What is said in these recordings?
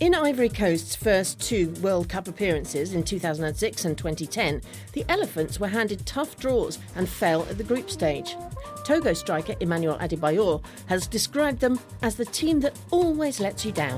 In Ivory Coast's first two World Cup appearances in 2006 and 2010, the Elephants were handed tough draws and fell at the group stage. Togo striker Emmanuel Adebayor has described them as the team that always lets you down.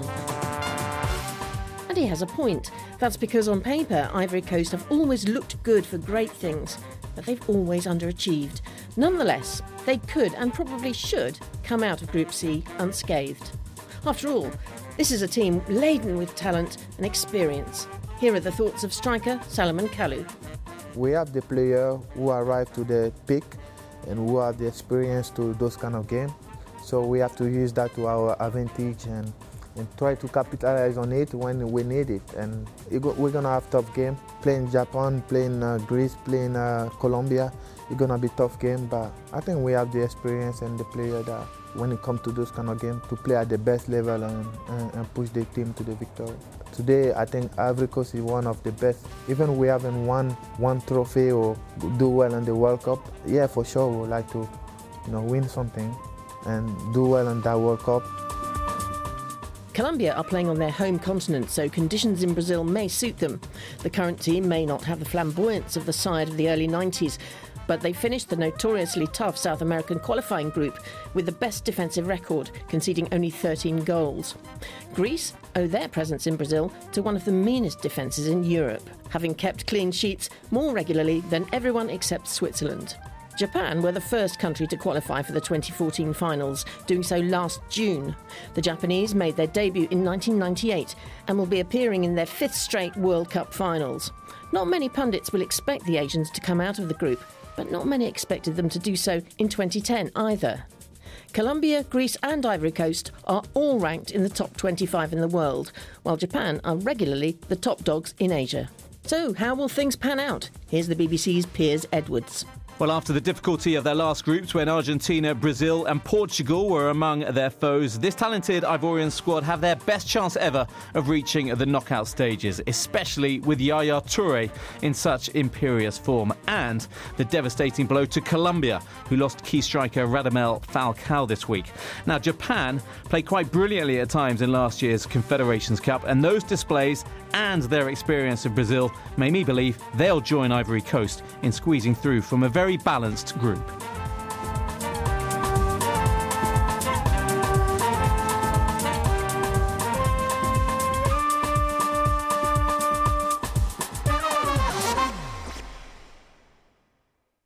And he has a point. That's because on paper, Ivory Coast have always looked good for great things, but they've always underachieved. Nonetheless, they could and probably should come out of Group C unscathed. After all, this is a team laden with talent and experience. Here are the thoughts of striker Salomon Kalou. We have the player who arrive to the peak and who have the experience to those kind of games. So we have to use that to our advantage and try to capitalize on it when we need it. And we're going to have tough game. Playing Japan, playing Greece, playing Colombia, it's going to be tough game. But I think we have the experience and the player that when it comes to those kind of games, to play at the best level and push the team to the victory. Today, I think Ivory Coast is one of the best. Even we haven't won one trophy or do well in the World Cup, yeah, for sure we would like to win something and do well in that World Cup. Colombia are playing on their home continent, so conditions in Brazil may suit them. The current team may not have the flamboyance of the side of the early 90s, but they finished the notoriously tough South American qualifying group with the best defensive record, conceding only 13 goals. Greece owe their presence in Brazil to one of the meanest defences in Europe, having kept clean sheets more regularly than everyone except Switzerland. Japan were the first country to qualify for the 2014 finals, doing so last June. The Japanese made their debut in 1998 and will be appearing in their fifth straight World Cup finals. Not many pundits will expect the Asians to come out of the group, but not many expected them to do so in 2010 either. Colombia, Greece and Ivory Coast are all ranked in the top 25 in the world, while Japan are regularly the top dogs in Asia. So, how will things pan out? Here's the BBC's Piers Edwards. Well, after the difficulty of their last groups when Argentina, Brazil and Portugal were among their foes, this talented Ivorian squad have their best chance ever of reaching the knockout stages, especially with Yaya Touré in such imperious form, and the devastating blow to Colombia, who lost key striker Radamel Falcao this week. Now, Japan played quite brilliantly at times in last year's Confederations Cup, and those displays and their experience of Brazil made me believe they'll join Ivory Coast in squeezing through from a very balanced group.